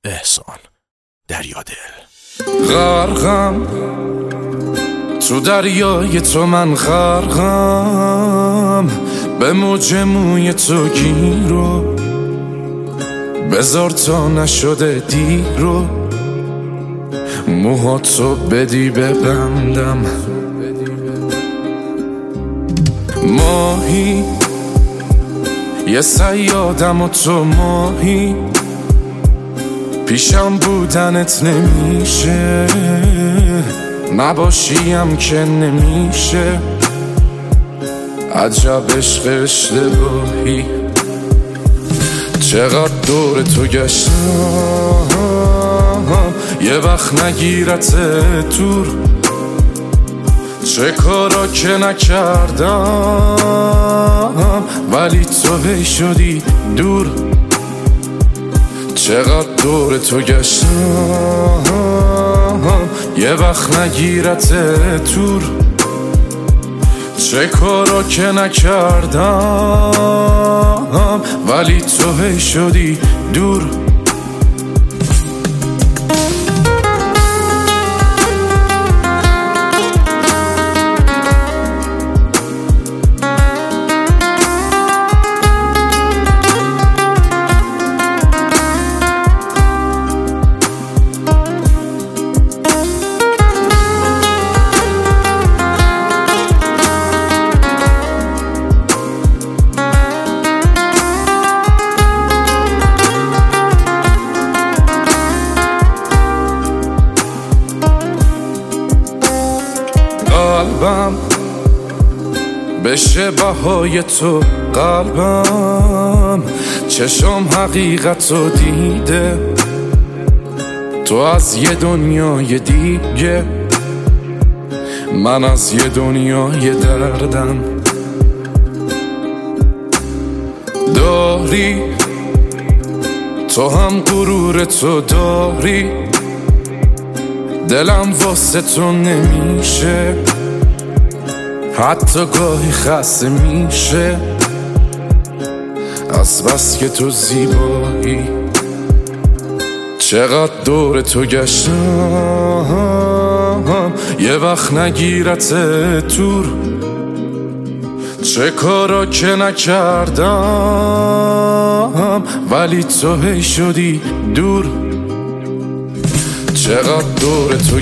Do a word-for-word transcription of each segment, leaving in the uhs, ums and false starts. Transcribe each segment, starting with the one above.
احسان دریادل. غرقم تو دریای تو، من غرقم به موج موی تو گیرو، بذار تا نشده دیرو، موهاتو بدی ببندم. ماهی یه صیادم و تو ماهی، پیشم بودنت نمیشه، نباشیم که نمیشه. عجب عشق اشتباهی، چقدر دور تو گشتم یه وقت نگیرت دور، چه کارا که نکردم ولی تو هی شدی دور. چقدر دور تو گشتم یه وقت نگیرت دور، چه کارا که نکردم ولی تو هی شدی دور. قلبم بشه بهای تو، قلبم چشم حقیقت رو دیده، تو از یه دنیای دیگه، من از یه دنیای دردم. داری تو هم غرور تو داری، دلم واسه تو نمیشه، حتی گاهی خسته میشه از بس که تو زیبایی. چقدر دور تو گشتم یه وقت نگیرت دور، چه کارا که نکردم ولی تو هی شدی دور. چقدر دور تو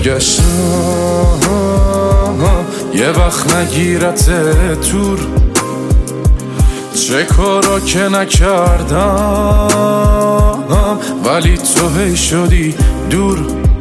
گشتم یه وقت نگیرت دور، چه کارا که نکردم ولی تو هی شدی دور.